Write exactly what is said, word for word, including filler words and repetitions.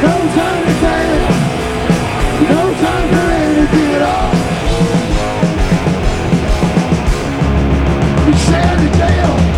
No time to fail. No time for anything at all. We send to jail.